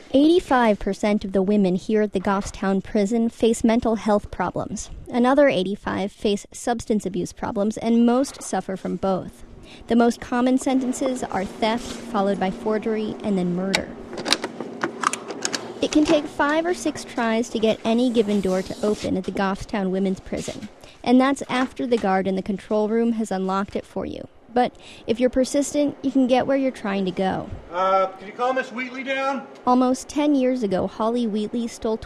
85% of the women here at the Goffstown prison face mental health problems. Another 85 face substance abuse problems, and most suffer from both. The most common sentences are theft, followed by forgery, and then murder. It can take 5 or 6 tries to get any given door to open at the Goffstown Women's Prison, and that's after the guard in the control room has unlocked it for you. But if you're persistent, you can get where you're trying to go. Can you call Miss Wheatley down? Almost 10 years ago, Holly Wheatley stole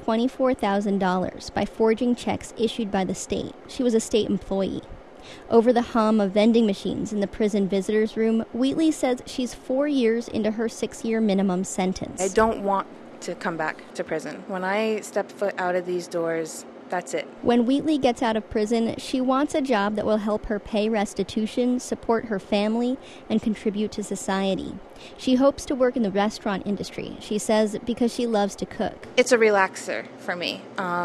$24,000 by forging checks issued by the state. She was a state employee. Over the hum of vending machines in the prison visitors room, Wheatley says she's 4 years into her 6-year minimum sentence. I don't want to come back to prison. When I step foot out of these doors, that's it. When Wheatley gets out of prison, she wants a job that will help her pay restitution, support her family, and contribute to society. She hopes to work in the restaurant industry, she says, because she loves to cook. It's a relaxer for me.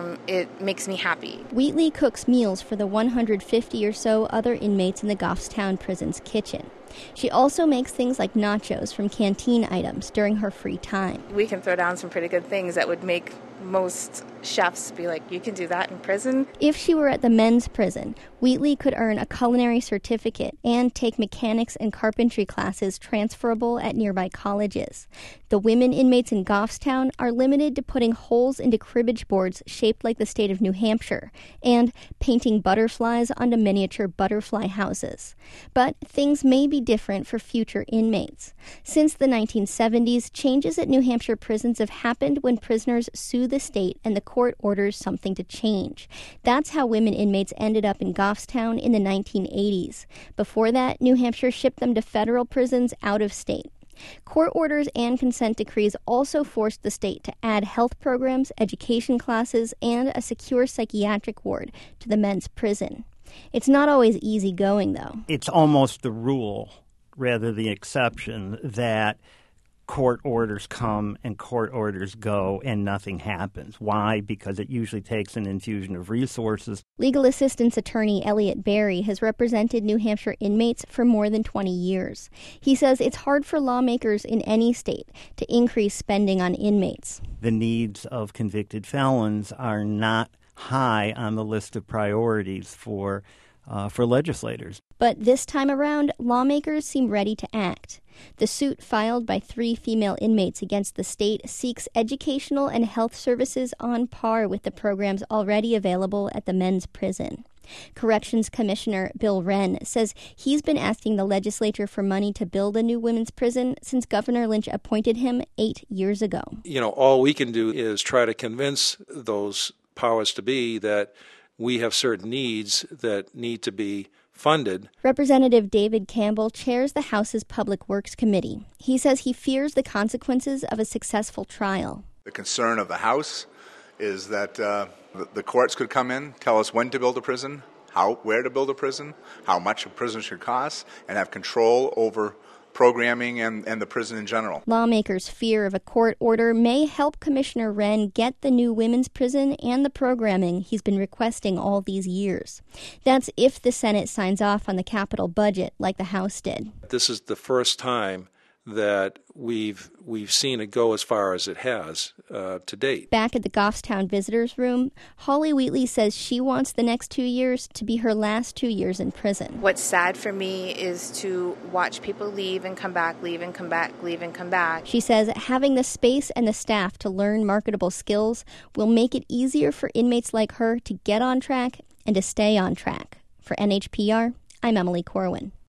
It makes me happy. Wheatley cooks meals for the 150 or so other inmates in the Goffstown prison's kitchen. She also makes things like nachos from canteen items during her free time. We can throw down some pretty good things that would make most chefs be like, you can do that in prison? If she were at the men's prison, Wheatley could earn a culinary certificate and take mechanics and carpentry classes transferable at nearby colleges. The women inmates in Goffstown are limited to putting holes into cribbage boards shaped like the state of New Hampshire and painting butterflies onto miniature butterfly houses. But things may be different for future inmates. Since the 1970s, changes at New Hampshire prisons have happened when prisoners sue the state and the court orders something to change. That's how women inmates ended up in Goffstown in the 1980s. Before that, New Hampshire shipped them to federal prisons out of state. Court orders and consent decrees also forced the state to add health programs, education classes, and a secure psychiatric ward to the men's prison. It's not always easy going, though. It's almost the rule, rather the exception, that court orders come and court orders go and nothing happens. Why? Because it usually takes an infusion of resources. Legal assistance attorney Elliot Berry has represented New Hampshire inmates for more than 20 years. He says it's hard for lawmakers in any state to increase spending on inmates. The needs of convicted felons are not high on the list of priorities for legislators. But this time around, lawmakers seem ready to act. The suit filed by 3 female inmates against the state seeks educational and health services on par with the programs already available at the men's prison. Corrections Commissioner Bill Wren says he's been asking the legislature for money to build a new women's prison since Governor Lynch appointed him 8 years ago. All we can do is try to convince those powers to be that we have certain needs that need to be funded. Representative David Campbell chairs the House's Public Works Committee. He says he fears the consequences of a successful trial. The concern of the House is that the courts could come in, tell us when to build a prison, where to build a prison, how much a prison should cost, and have control over programming and the prison in general. Lawmakers' fear of a court order may help Commissioner Wren get the new women's prison and the programming he's been requesting all these years. That's if the Senate signs off on the capital budget like the House did. This is the first time that we've seen it go as far as it has to date. Back at the Goffstown visitors room, Holly Wheatley says she wants the next 2 years to be her last 2 years in prison. What's sad for me is to watch people leave and come back, leave and come back, leave and come back. She says having the space and the staff to learn marketable skills will make it easier for inmates like her to get on track and to stay on track. For NHPR, I'm Emily Corwin.